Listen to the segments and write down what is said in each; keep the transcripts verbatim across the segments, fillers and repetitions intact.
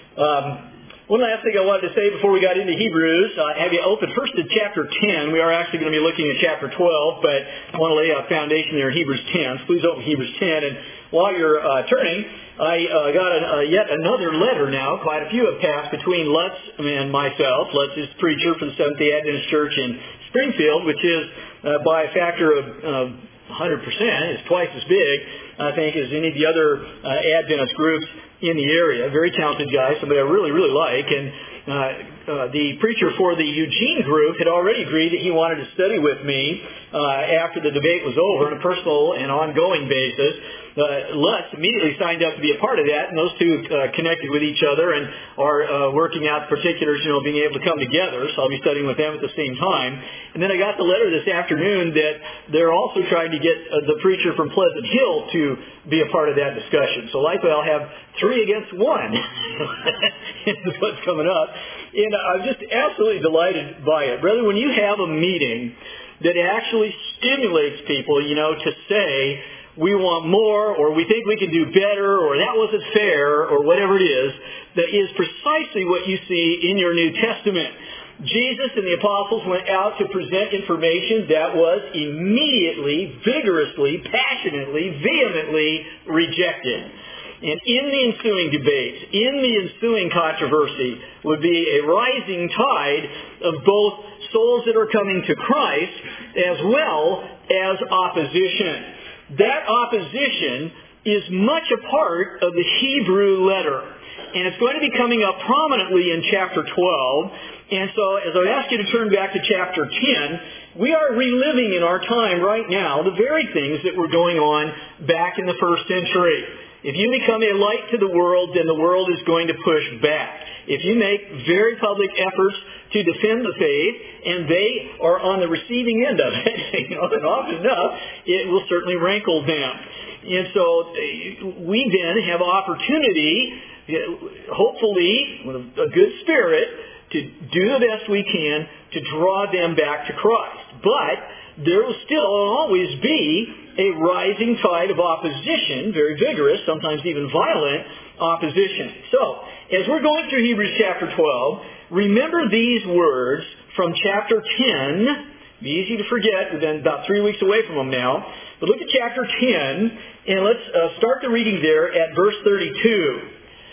Um, one last thing I wanted to say before we got into Hebrews, uh, have you open first to chapter ten. We are actually going to be looking at chapter twelve, but I want to lay a foundation there in Hebrews ten. So please open Hebrews ten. And while you're uh, turning, I uh, got a, uh, yet another letter now. Quite a few have passed between Lutz and myself. Lutz is preacher for the Seventh-day Adventist Church in Springfield, which is uh, by a factor of uh, one hundred percent. It's twice as big, I think, as any of the other uh, Adventist groups in the area. Very talented guy, somebody I really, really like. And uh, uh, the preacher for the Eugene group had already agreed that he wanted to study with me uh, after the debate was over on a personal and ongoing basis. Uh, Lutz immediately signed up to be a part of that, and those two uh, connected with each other and are uh, working out the particulars, you know, being able to come together. So I'll be studying with them at the same time. And then I got the letter this afternoon that they're also trying to get uh, the preacher from Pleasant Hill to be a part of that discussion. So likely I'll have three against one is what's coming up. And I'm just absolutely delighted by it. Brother, when you have a meeting that actually stimulates people, you know, to say, we want more, or we think we can do better, or that wasn't fair, or whatever it is, that is precisely what you see in your New Testament. Jesus and the apostles went out to present information that was immediately, vigorously, passionately, vehemently rejected. And in the ensuing debates, in the ensuing controversy, would be a rising tide of both souls that are coming to Christ as well as opposition. That opposition is much a part of the Hebrew letter. And it's going to be coming up prominently in chapter twelve. And so as I ask you to turn back to chapter ten, we are reliving in our time right now the very things that were going on back in the first century. If you become a light to the world, then the world is going to push back. If you make very public efforts to defend the faith, and they are on the receiving end of it, you know, and often enough, it will certainly rankle them. And so we then have opportunity, hopefully, with a good spirit, to do the best we can to draw them back to Christ. But there will still always be a rising tide of opposition, very vigorous, sometimes even violent opposition. So, as we're going through Hebrews chapter twelve, remember these words from chapter ten. Be easy to forget. We've been about three weeks away from them now. But look at chapter ten, and let's uh, start the reading there at verse thirty-two.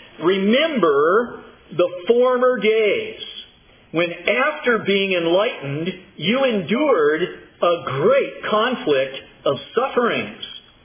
Remember the former days, when after being enlightened, you endured a great conflict of sufferings,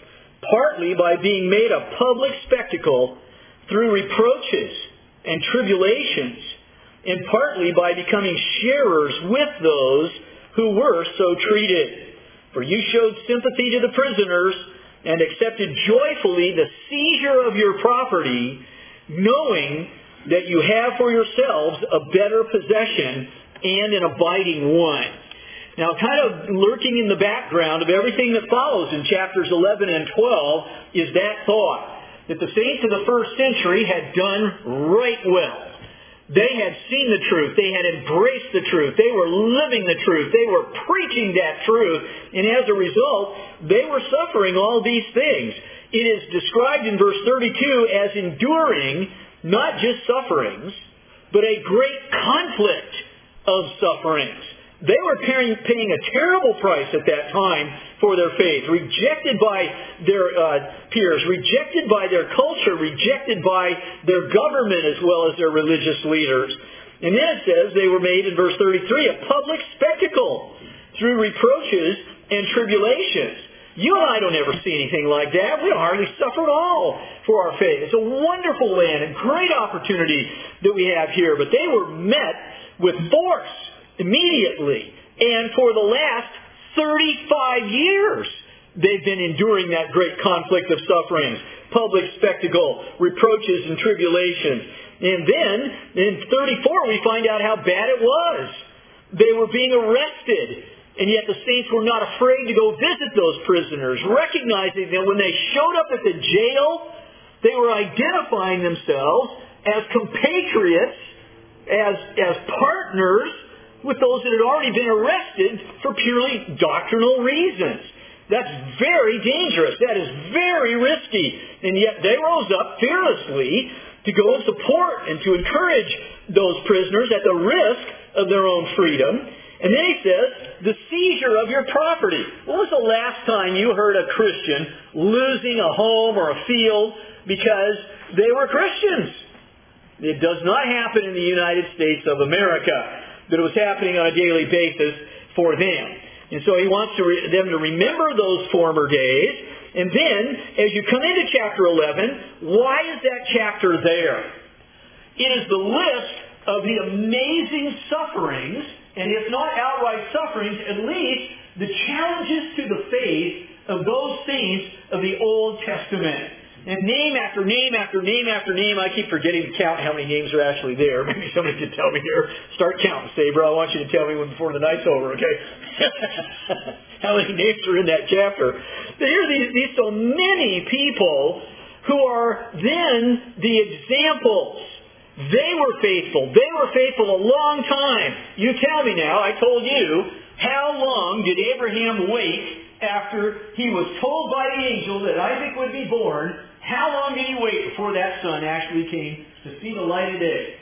partly by being made a public spectacle through reproaches and tribulations, and partly by becoming sharers with those who were so treated. For you showed sympathy to the prisoners and accepted joyfully the seizure of your property, knowing that you have for yourselves a better possession and an abiding one. Now, kind of lurking in the background of everything that follows in chapters eleven and twelve is that thought that the saints of the first century had done right well. They had seen the truth. They had embraced the truth. They were living the truth. They were preaching that truth. And as a result, they were suffering all these things. It is described in verse thirty-two as enduring not just sufferings, but a great conflict of sufferings. They were paying, paying a terrible price at that time for their faith, rejected by their uh, peers, rejected by their culture, rejected by their government as well as their religious leaders. And then it says they were made in verse thirty-three a public spectacle through reproaches and tribulations. You and I don't ever see anything like that. We don't hardly suffer at all for our faith. It's a wonderful land and great opportunity that we have here. But they were met with force immediately. And for the last thirty-five years, they've been enduring that great conflict of sufferings, public spectacle, reproaches and tribulations. And then, in thirty-four, we find out how bad it was. They were being arrested. And yet the saints were not afraid to go visit those prisoners, recognizing that when they showed up at the jail, they were identifying themselves as compatriots, as, as partners with those that had already been arrested for purely doctrinal reasons. That's very dangerous. That is very risky. And yet they rose up fearlessly to go and support and to encourage those prisoners at the risk of their own freedom. And then he says, the seizure of your property. When was the last time you heard a Christian losing a home or a field because they were Christians? It does not happen in the United States of America, but it was happening on a daily basis for them. And so he wants to re- them to remember those former days. And then, as you come into chapter eleven, why is that chapter there? It is the list of the amazing sufferings, and if not outright sufferings, at least the challenges to the faith of those saints of the Old Testament. And name after name after name after name, I keep forgetting to count how many names are actually there. Maybe somebody could tell me here. Start counting, Sabre. I want you to tell me when before the night's over, okay? How many names are in that chapter? But here are these, these so many people who are then the examples. They were faithful. They were faithful a long time. You tell me now, I told you, how long did Abraham wait after he was told by the angel that Isaac would be born? How long did he wait before that son actually came to see the light of day?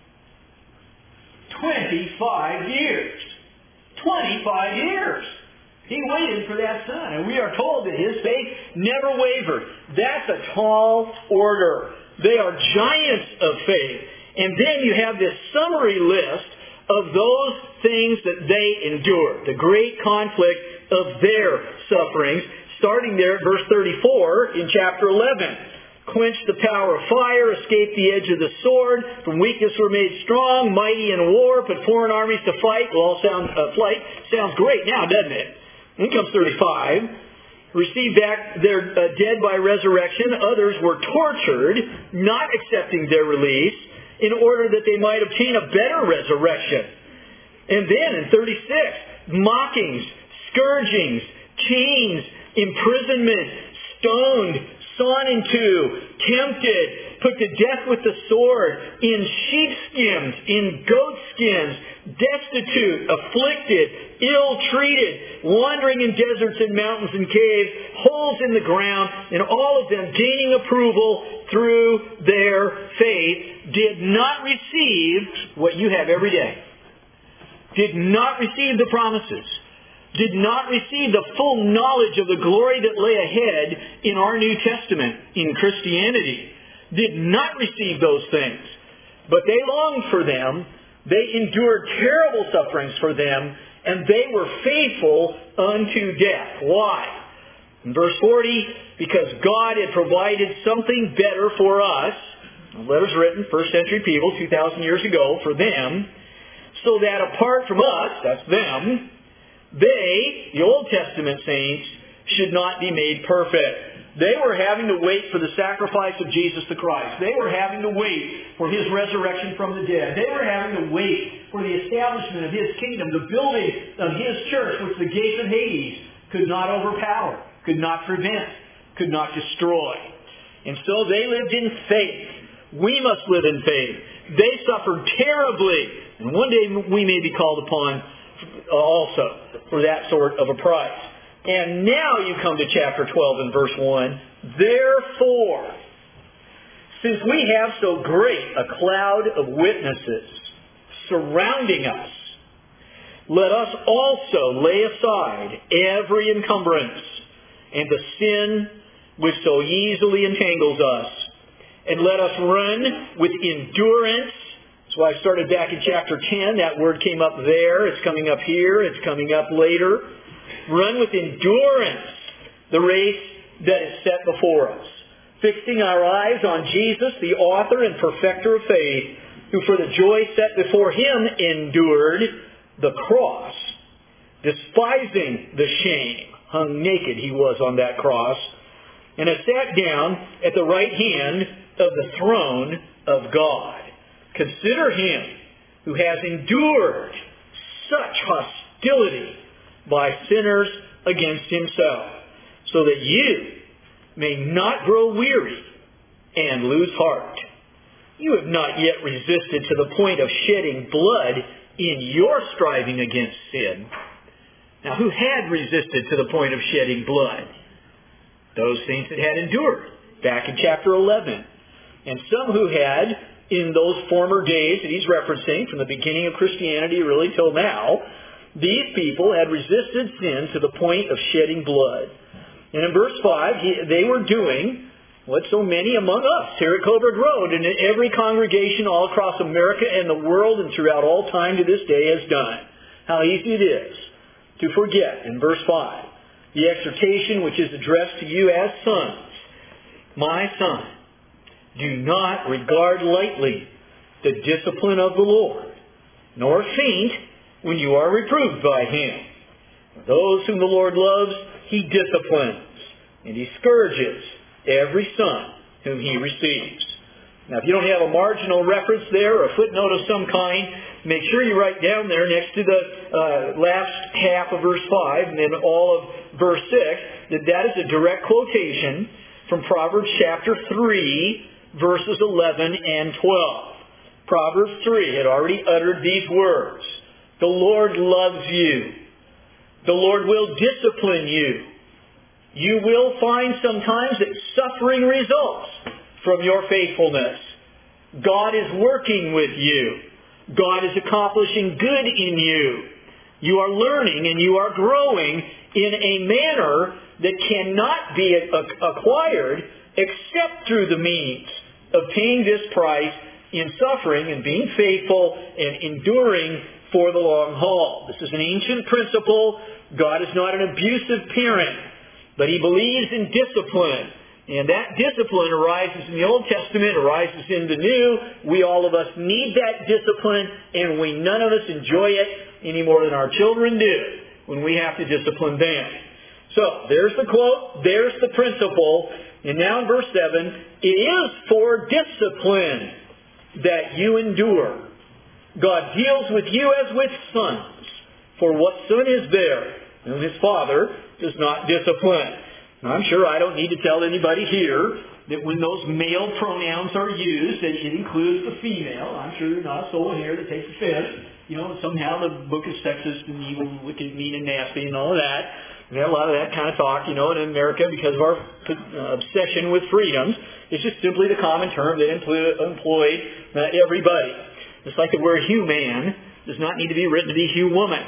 Twenty-five years. Twenty-five years. He waited for that son. And we are told that his faith never wavered. That's a tall order. They are giants of faith. And then you have this summary list of those things that they endured. The great conflict of their sufferings, starting there at verse thirty-four in chapter eleven. Quenched the power of fire, escaped the edge of the sword, from weakness were made strong, mighty in war, put foreign armies to fight. Well, all sound, uh, flight sounds great now, doesn't it? Then comes thirty-five. Received back their uh, dead by resurrection. Others were tortured, not accepting their release, in order that they might obtain a better resurrection. And then in thirty-six, mockings, scourgings, chains, imprisonment, stoned, sawn in two, tempted, put to death with the sword, in sheepskins, in goatskins, destitute, afflicted, ill-treated, wandering in deserts and mountains and caves, holes in the ground, and all of them gaining approval through their faith, did not receive what you have every day. Did not receive the promises. Did not receive the full knowledge of the glory that lay ahead in our New Testament, in Christianity. Did not receive those things. But they longed for them. They endured terrible sufferings for them. And they were faithful unto death. Why? In verse forty, because God had provided something better for us. Letters written, first century people, two thousand years ago, for them. So that apart from us, that's them, they, the Old Testament saints, should not be made perfect. They were having to wait for the sacrifice of Jesus the Christ. They were having to wait for His resurrection from the dead. They were having to wait for the establishment of His kingdom, the building of His church, which the gates of Hades could not overpower, could not prevent, could not destroy. And so they lived in faith. We must live in faith. They suffered terribly. And one day we may be called upon also for that sort of a price. And now you come to chapter twelve and verse one. Therefore, since we have so great a cloud of witnesses surrounding us, let us also lay aside every encumbrance and the sin which so easily entangles us, and let us run with endurance. That's why I started back in chapter ten. That word came up there. It's coming up here. It's coming up later. Run with endurance the race that is set before us, fixing our eyes on Jesus, the author and perfecter of faith, who for the joy set before Him endured the cross, despising the shame. Hung naked He was on that cross, and has sat down at the right hand of the throne of God. Consider Him who has endured such hostility by sinners against Himself, so that you may not grow weary and lose heart. You have not yet resisted to the point of shedding blood in your striving against sin. Now, who had resisted to the point of shedding blood? Those saints that had endured. Back in chapter eleven. And some who had, in those former days that he's referencing, from the beginning of Christianity really till now, these people had resisted sin to the point of shedding blood. And in verse five, he, they were doing what so many among us here at Coburg Road and in every congregation all across America and the world and throughout all time to this day has done. How easy it is to forget, in verse five, the exhortation which is addressed to you as sons. My son, do not regard lightly the discipline of the Lord, nor faint when you are reproved by Him. For those whom the Lord loves, He disciplines, and He scourges every son whom He receives. Now, if you don't have a marginal reference there or a footnote of some kind, make sure you write down there next to the uh, last half of verse five and then all of verse six that that is a direct quotation from Proverbs chapter three, verses eleven and twelve. Proverbs three had already uttered these words. The Lord loves you. The Lord will discipline you. You will find sometimes that suffering results from your faithfulness. God is working with you. God is accomplishing good in you. You are learning and you are growing in a manner that cannot be acquired except through the means of paying this price in suffering and being faithful and enduring for the long haul. This is an ancient principle. God is not an abusive parent, but He believes in discipline. And that discipline arises in the Old Testament, arises in the New. We, all of us, need that discipline, and we none of us enjoy it any more than our children do when we have to discipline them. So, there's the quote, there's the principle, and now in verse seven, it is for discipline that you endure. God deals with you as with sons, for what son is there whom his father does not discipline? I'm sure I don't need to tell anybody here that when those male pronouns are used, that it includes the female. I'm sure there's not a soul in here that takes offense. You know, somehow the book is sexist and evil and wicked, mean and nasty and all of that. We have a lot of that kind of talk, you know, in America because of our uh, obsession with freedoms. It's just simply the common term that employ, employed uh, everybody. It's like the word human does not need to be written to be human.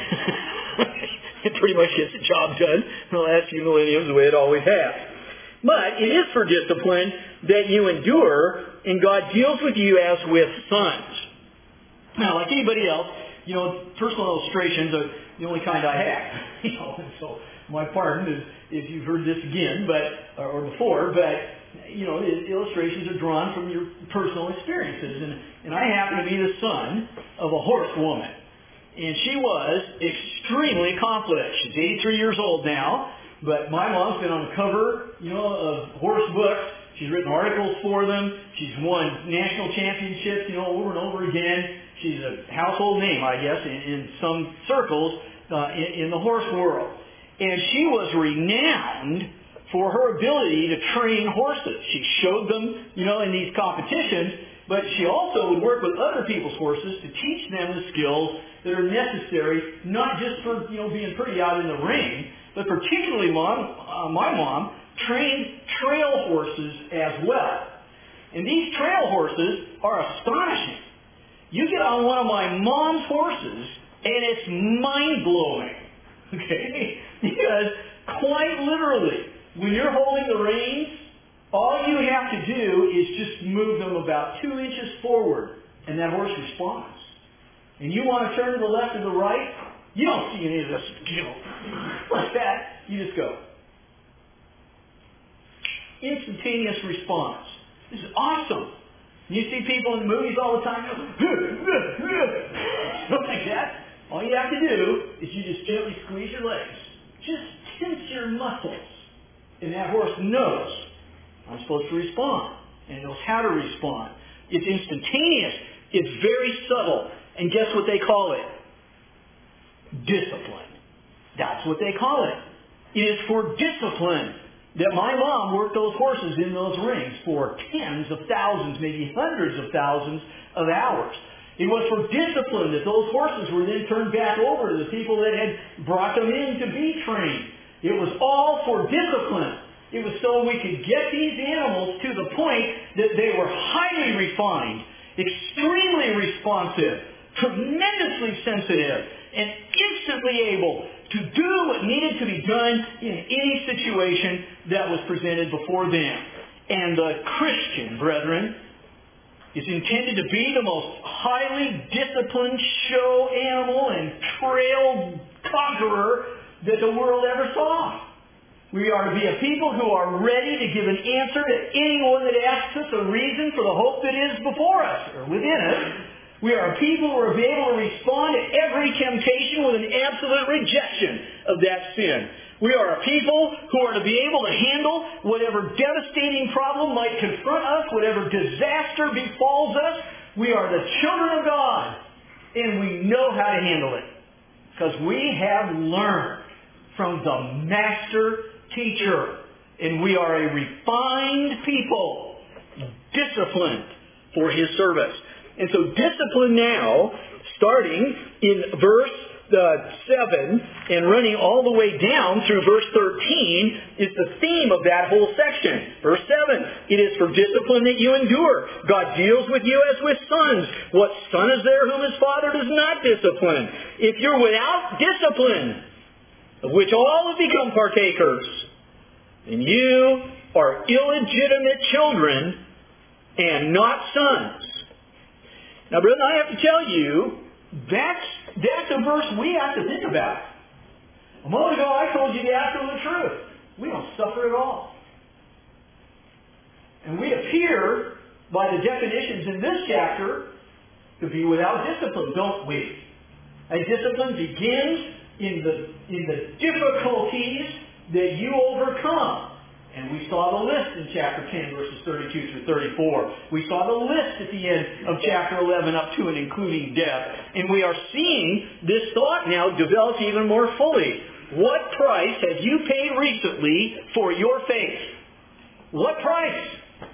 It pretty much gets the job done in the last few millenniums the way it always has. But it is for discipline that you endure, and God deals with you as with sons. Now, like anybody else, you know, personal illustrations are the only kind I have. You know, and so my pardon is if you've heard this again, but or before, but you know, illustrations are drawn from your personal experiences, and and I happen to be the son of a horsewoman. And she was extremely accomplished. She's eighty-three years old now, but my mom's been on the cover, you know, of horse books. She's written articles for them. She's won national championships, you know, over and over again. She's a household name, I guess, in, in some circles uh, in, in the horse world. And she was renowned for her ability to train horses. She showed them, you know, in these competitions, but she also would work with other people's horses to teach them the skills that are necessary, not just for, you know, being pretty out in the ring, but particularly mom, uh, my mom trained trail horses as well. And these trail horses are astonishing. You get on one of my mom's horses, and it's mind-blowing. Okay? Because quite literally, when you're holding the reins, all you have to do is just move them about two inches forward, and that horse responds. And you want to turn to the left or the right, you don't see any of this, you know, like that. You just go. Instantaneous response. This is awesome. You see people in the movies all the time, like that. All you have to do is you just gently squeeze your legs. Just tense your muscles. And that horse knows I'm supposed to respond. And it knows how to respond. It's instantaneous. It's very subtle. And guess what they call it? Discipline. That's what they call it. It is for discipline that my mom worked those horses in those rings for tens of thousands, maybe hundreds of thousands of hours. It was for discipline that those horses were then turned back over to the people that had brought them in to be trained. It was all for discipline. It was so we could get these animals to the point that they were highly refined, extremely responsive, tremendously sensitive, and instantly able to do what needed to be done in any situation that was presented before them. And the Christian, brethren, is intended to be the most highly disciplined show animal and trail conqueror that the world ever saw. We are to be a people who are ready to give an answer to anyone that asks us a reason for the hope that is before us or within us. We are a people who are to be able to respond to every temptation with an absolute rejection of that sin. We are a people who are to be able to handle whatever devastating problem might confront us, whatever disaster befalls us. We are the children of God, and we know how to handle it because we have learned from the Master Teacher, and we are a refined people, disciplined for His service. And so discipline now, starting in verse uh, seven and running all the way down through verse thirteen, is the theme of that whole section. Verse seven, it is for discipline that you endure. God deals with you as with sons. What son is there whom his father does not discipline? If you're without discipline, of which all have become partakers, then you are illegitimate children and not sons. Now, brethren, I have to tell you, that's, that's a verse we have to think about. A moment ago, I told you the absolute truth. We don't suffer at all. And we appear, by the definitions in this chapter, to be without discipline, don't we? And discipline begins in the, in the difficulties that you overcome. And we saw the list in chapter ten, verses thirty-two through thirty-four. We saw the list at the end of chapter eleven up to and including death. And we are seeing this thought now develop even more fully. What price have you paid recently for your faith? What price?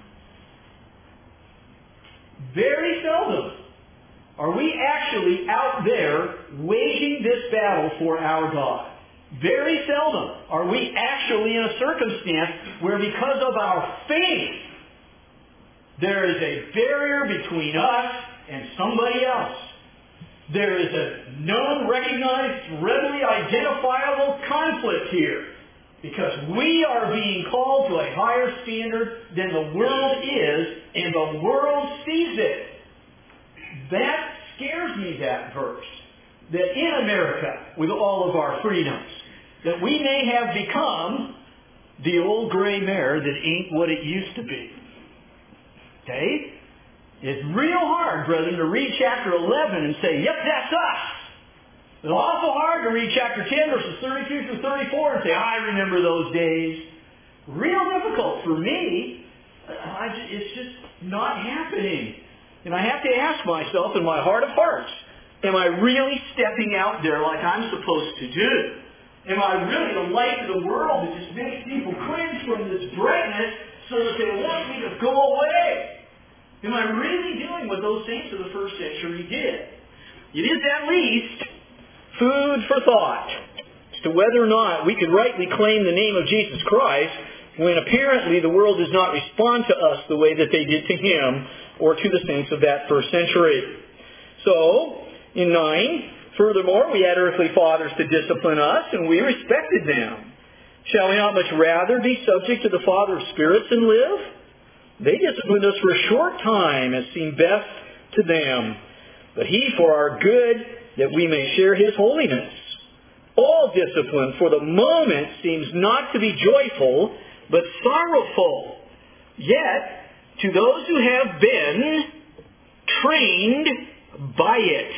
Very seldom are we actually out there waging this battle for our God. Very seldom are we actually in a circumstance where because of our faith, there is a barrier between us and somebody else. There is a known, recognized, readily identifiable conflict here. Because we are being called to a higher standard than the world is, and the world sees it. That scares me, that verse. That in America, with all of our freedoms, that we may have become the old gray mare that ain't what it used to be. Okay? It's real hard, brethren, to read chapter eleven and say, yep, that's us. It's awful hard to read chapter ten, verses thirty-two through thirty-four and say, I remember those days. Real difficult for me. I just, it's just not happening. And I have to ask myself in my heart of hearts, am I really stepping out there like I'm supposed to do? Am I really the light of the world that just makes people cringe from this brightness so that they want me to go away? Am I really doing what those saints of the first century did? It is at least food for thought as to whether or not we could rightly claim the name of Jesus Christ when apparently the world does not respond to us the way that they did to Him or to the saints of that first century. So, in nine, furthermore, we had earthly fathers to discipline us, and we respected them. Shall we not much rather be subject to the Father of spirits and live? They disciplined us for a short time, as seemed best to them, but He for our good, that we may share His holiness. All discipline for the moment seems not to be joyful, but sorrowful. Yet, to those who have been trained by it,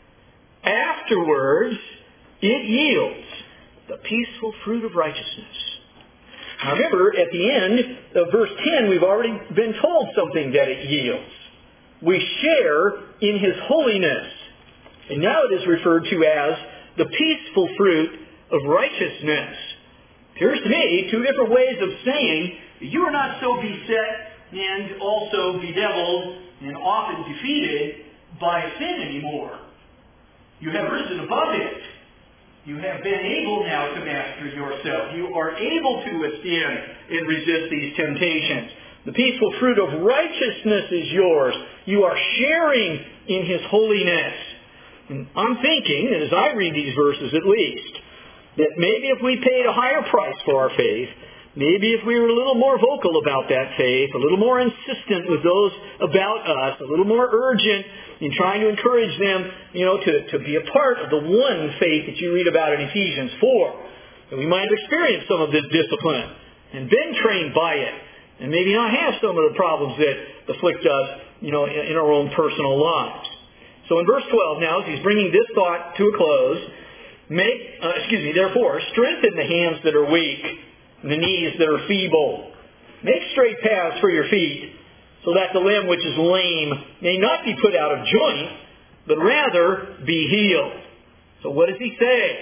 afterwards it yields the peaceful fruit of righteousness. Now remember, at the end of verse ten, we've already been told something that it yields. We share in His holiness. And now it is referred to as the peaceful fruit of righteousness. Appears to me two different ways of saying you are not so beset and also bedeviled and often defeated by sin anymore. You have risen above it. You have been able now to master yourself. You are able to withstand and resist these temptations. The peaceful fruit of righteousness is yours. You are sharing in His holiness. And I'm thinking, and as I read these verses at least, that maybe if we paid a higher price for our faith, maybe if we were a little more vocal about that faith, a little more insistent with those about us, a little more urgent in trying to encourage them, you know, to, to be a part of the one faith that you read about in Ephesians four, that we might have experienced some of this discipline and been trained by it, and maybe not have some of the problems that afflict us, you know, in, in our own personal lives. So in verse twelve now, as he's bringing this thought to a close, make, uh, excuse me, therefore, strengthen the hands that are weak, and the knees that are feeble. Make straight paths for your feet, so that the limb which is lame may not be put out of joint, but rather be healed. So what does he say?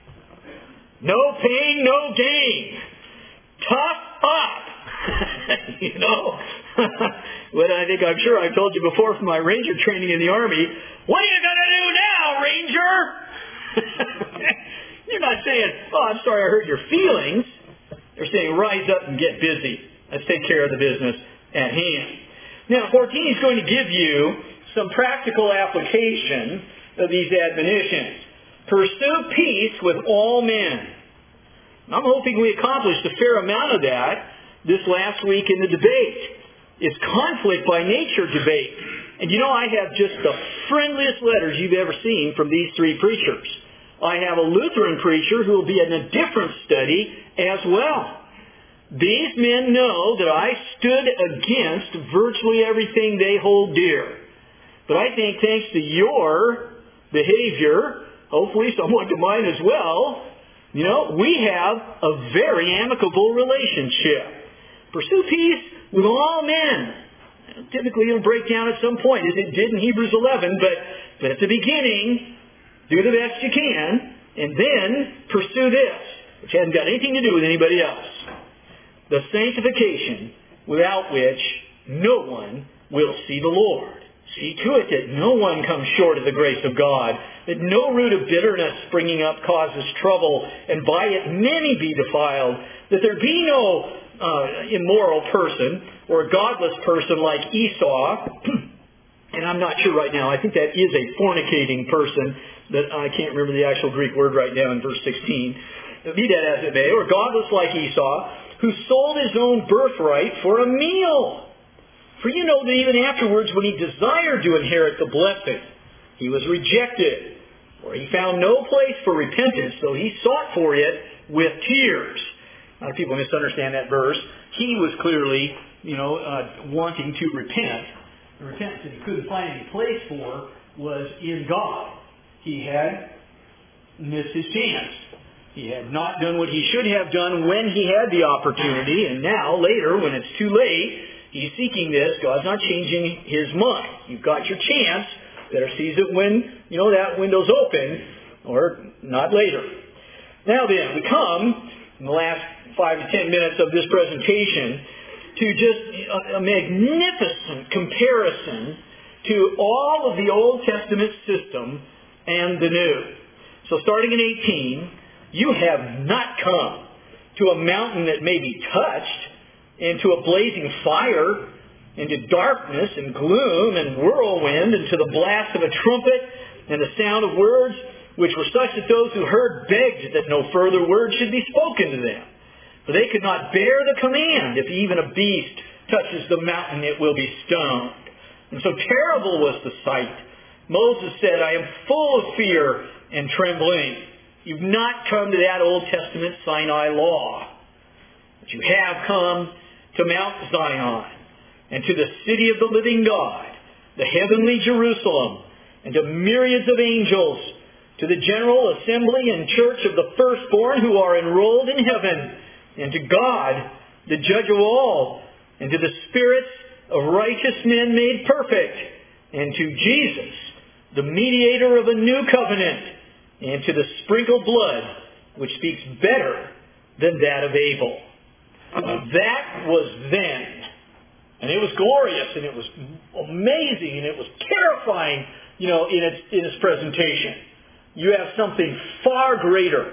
No pain, no gain. Tough up. You know? What I think I'm sure I've told you before from my ranger training in the Army, what are you going to do now, ranger? You're not saying, oh, I'm sorry I hurt your feelings. They're saying, rise up and get busy. Let's take care of the business at hand. Now, fourteen, he's going to give you some practical application of these admonitions. Pursue peace with all men. I'm hoping we accomplished a fair amount of that this last week in the debate. It's conflict by nature debate. And you know, I have just the friendliest letters you've ever seen from these three preachers. I have a Lutheran preacher who will be in a different study as well. These men know that I stood against virtually everything they hold dear. But I think thanks to your behavior, hopefully somewhat to mine as well, you know, we have a very amicable relationship. Pursue peace with all men. Typically it'll break down at some point, as it did in Hebrews eleven, but, but at the beginning, do the best you can, and then pursue this, which hasn't got anything to do with anybody else. The sanctification without which no one will see the Lord. See to it that no one comes short of the grace of God, that no root of bitterness springing up causes trouble, and by it many be defiled, that there be no uh, immoral person or a godless person like Esau, and I'm not sure right now, I think that is a fornicating person, that I can't remember the actual Greek word right now in verse sixteen. Be that as it may, or godless like Esau, who sold his own birthright for a meal. For you know that even afterwards, when he desired to inherit the blessing, he was rejected, for he found no place for repentance, so he sought for it with tears. A lot of people misunderstand that verse. He was clearly, you know, uh, wanting to repent. The repentance that he couldn't find any place for was in God. He had missed his chance. He had not done what he should have done when he had the opportunity, and now, later, when it's too late, he's seeking this. God's not changing his mind. You've got your chance. Better seize it when, you know, that window's open, or not later. Now then, we come, in the last five to ten minutes of this presentation, to just a, a magnificent comparison to all of the Old Testament system and the New. So starting in eighteen, you have not come to a mountain that may be touched, and to a blazing fire, and to darkness and gloom and whirlwind, and to the blast of a trumpet and the sound of words, which were such that those who heard begged that no further word should be spoken to them. For they could not bear the command, if even a beast touches the mountain, it will be stoned. And so terrible was the sight. Moses said, I am full of fear and trembling. You've not come to that Old Testament Sinai law. But you have come to Mount Zion, and to the city of the living God, the heavenly Jerusalem, and to myriads of angels, to the general assembly and church of the firstborn who are enrolled in heaven, and to God, the judge of all, and to the spirits of righteous men made perfect, and to Jesus, the mediator of a new covenant, and to the sprinkled blood, which speaks better than that of Abel. That was then. And it was glorious, and it was amazing, and it was terrifying, you know, in its, in its presentation. You have something far greater,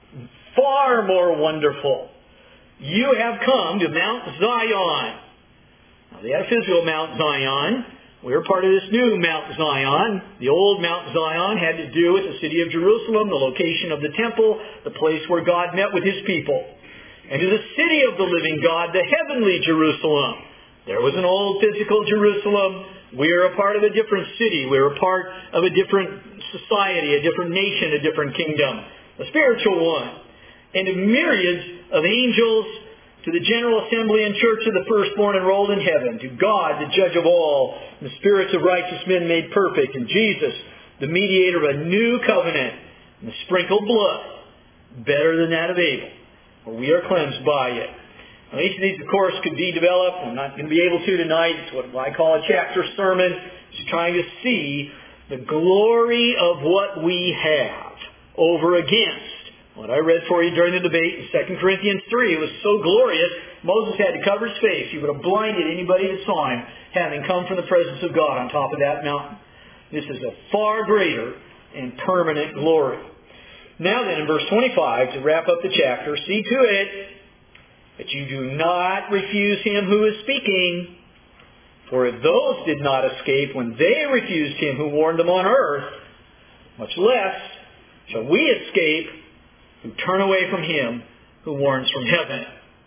far more wonderful. You have come to Mount Zion. Now, they had a physical Mount Zion. We're part of this new Mount Zion. The old Mount Zion had to do with the city of Jerusalem, the location of the temple, the place where God met with His people. And to the city of the living God, the heavenly Jerusalem. There was an old physical Jerusalem. We're a part of a different city. We're a part of a different society, a different nation, a different kingdom. A spiritual one. And to myriads of angels, to the general assembly and church of the firstborn enrolled in heaven, to God, the judge of all, and the spirits of righteous men made perfect, and Jesus, the mediator of a new covenant, and the sprinkled blood, better than that of Abel, for we are cleansed by it. Now, each of these, of course, could be developed. I'm not going to be able to tonight. It's what I call a chapter sermon. Just trying to see the glory of what we have over against what I read for you during the debate in Second Corinthians three. It was so glorious, Moses had to cover his face. He would have blinded anybody that saw him, having come from the presence of God on top of that mountain. This is a far greater and permanent glory. Now then, in verse twenty-five, to wrap up the chapter, see to it that you do not refuse Him who is speaking. For if those did not escape when they refused Him who warned them on earth, much less shall we escape who turn away from Him who warns from heaven.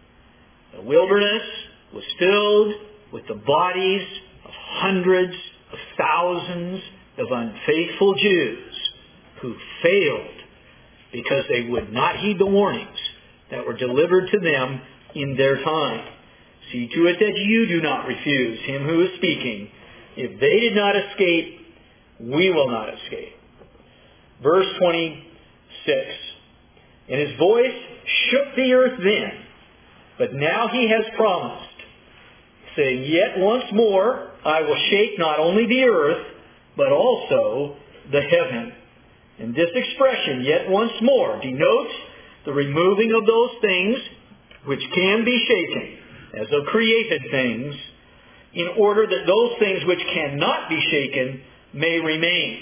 The wilderness was filled with the bodies of hundreds of thousands of unfaithful Jews who failed because they would not heed the warnings that were delivered to them in their time. See to it that you do not refuse Him who is speaking. If they did not escape, we will not escape. Verse twenty-six. And His voice shook the earth then, but now He has promised, saying, Yet once more I will shake not only the earth, but also the heaven. And this expression, yet once more, denotes the removing of those things which can be shaken, as of created things, in order that those things which cannot be shaken may remain.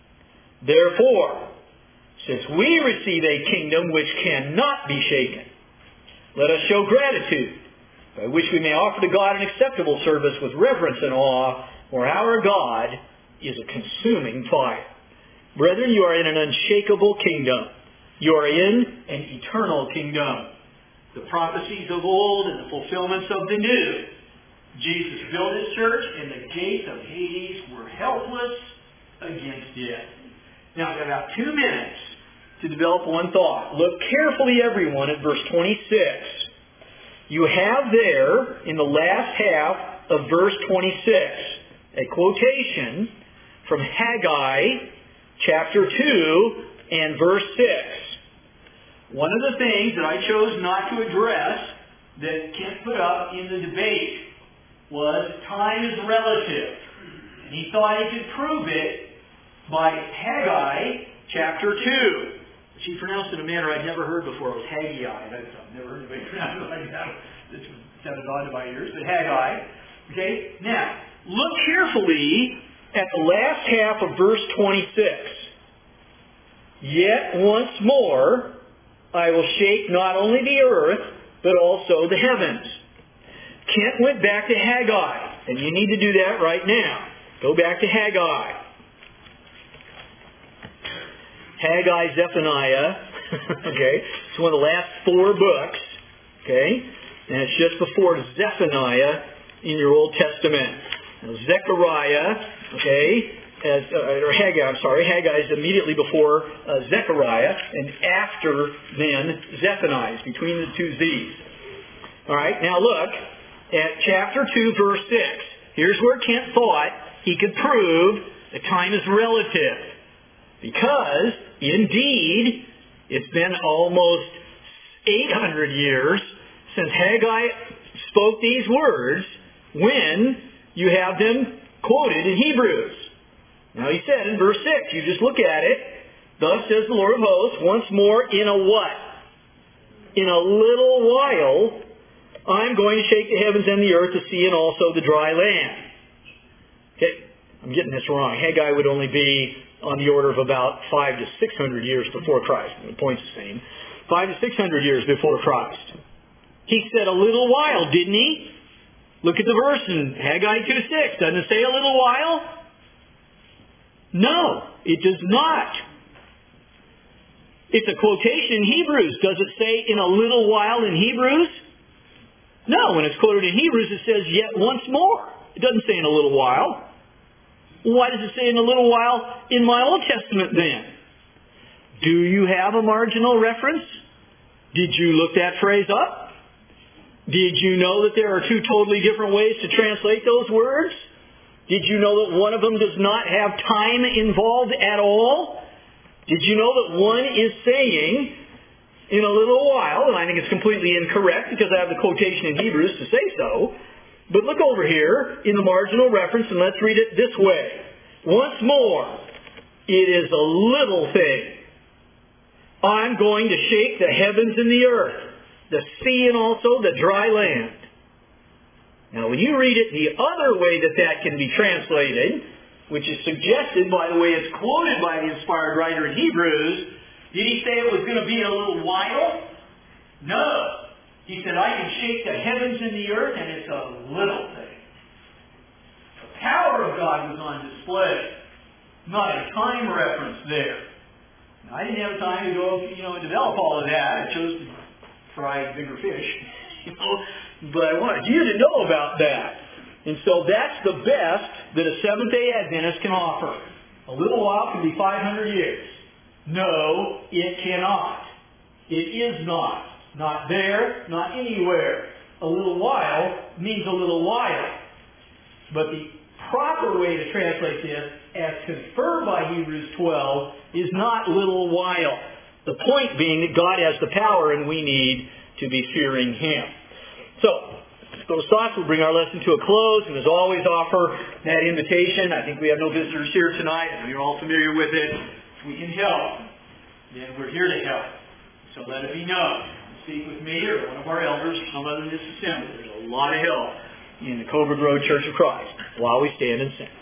Therefore, since we receive a kingdom which cannot be shaken, let us show gratitude, by which we may offer to God an acceptable service with reverence and awe, for our God is a consuming fire. Brethren, you are in an unshakable kingdom. You are in an eternal kingdom. The prophecies of old and the fulfillments of the new. Jesus built His church, and the gates of Hades were helpless against it. Now, I've got about two minutes to develop one thought. Look carefully, everyone, at verse twenty-six. You have there, in the last half of verse twenty-six, a quotation from Haggai chapter two and verse six. One of the things that I chose not to address that Kent put up in the debate was time is relative. And he thought he could prove it by Haggai chapter two. Which he pronounced in a manner I'd never heard before. It was Haggai. I've never heard anybody pronounce it like that. This sounded odd to my ears, but Haggai. Okay? Now, look carefully at the last half of verse twenty-six. Yet once more I will shake not only the earth, but also the heavens. Kent went back to Haggai, and you need to do that right now. Go back to Haggai. Haggai, Zephaniah. Okay, it's one of the last four books. Okay, and it's just before Zephaniah in your Old Testament. Now, Zechariah, okay, as, uh, or Haggai, I'm sorry, Haggai is immediately before uh, Zechariah, and after then Zephaniah, between the two Z's. All right, now look at chapter two, verse six. Here's where Kent thought he could prove that time is relative. Because, indeed, it's been almost eight hundred years since Haggai spoke these words when you have them quoted in Hebrews. Now he said in verse six, you just look at it, thus says the Lord of hosts, once more in a what? In a little while, I'm going to shake the heavens and the earth, the sea, and also the dry land. Okay, I'm getting this wrong. Haggai would only be on the order of about five to six hundred years before Christ. The point's the same. Five to six hundred years before Christ. He said a little while, didn't he? Look at the verse in Haggai two six. Doesn't it say a little while? No, it does not. It's a quotation in Hebrews. Does it say in a little while in Hebrews? No, when it's quoted in Hebrews it says yet once more. It doesn't say in a little while. Why does it say in a little while in my Old Testament then? Do you have a marginal reference? Did you look that phrase up? Did you know that there are two totally different ways to translate those words? Did you know that one of them does not have time involved at all? Did you know that one is saying in a little while, and I think it's completely incorrect because I have the quotation in Hebrews to say so, but look over here in the marginal reference and let's read it this way. Once more, it is a little thing. I'm going to shake the heavens and the earth, the sea and also the dry land. Now when you read it the other way that that can be translated, which is suggested by the way it's quoted by the inspired writer in Hebrews, did he say it was going to be a little while? No. He said, I can shake the heavens and the earth, and it's a little thing. The power of God was on display, not a time reference there. Now, I didn't have time to go, you know, and develop all of that. I chose to fry bigger fish, you know, but I wanted you to know about that. And so that's the best that a Seventh-day Adventist can offer. A little while can be five hundred years. No, it cannot. It is not. Not there, not anywhere. A little while means a little while. But the proper way to translate this, as confirmed by Hebrews twelve, is not little while. The point being that God has the power and we need to be fearing Him. So, those thoughts will bring our lesson to a close, and as always offer that invitation. I think we have no visitors here tonight, and you're all familiar with it. If we can help, then we're here to help. So let it be known. Speak with me or one of our elders or some other in this assembly. There's a lot of help in the Coburg Road Church of Christ while we stand and sing.